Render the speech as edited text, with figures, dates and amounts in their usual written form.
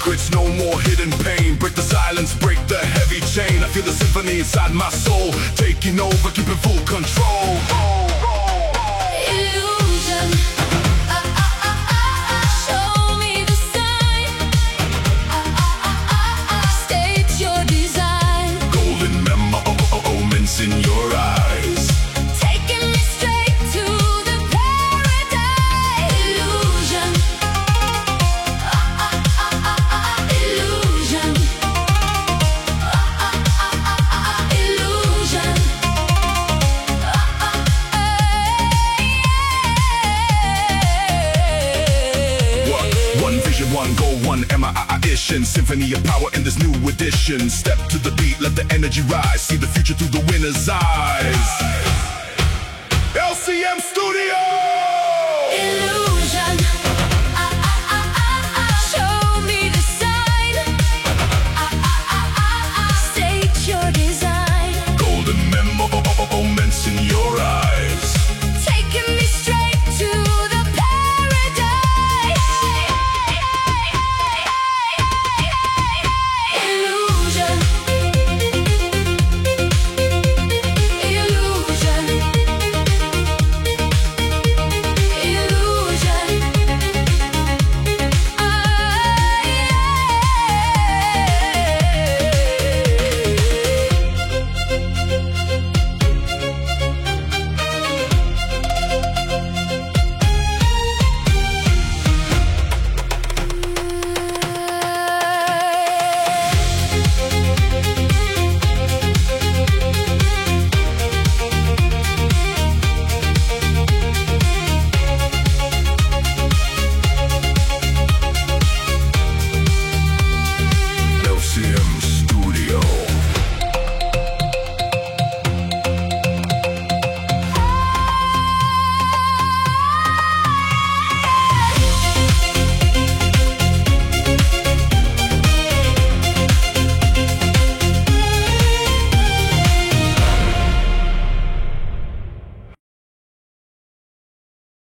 secrets, no more hidden pain. Break the silence, break the heavy chain. I feel the symphony inside my soul, taking over, keeping full control. Illusion. Show me the sign. State your design. Golden moments in your eyes, Taking me straight to the paradise. Illusion. Illusion. Illusion. One vision, one goal, one ition. Symphony of power in this new edition. Step to the beat, let the energy rise. See the future through the winner's eyes. LCM Studios.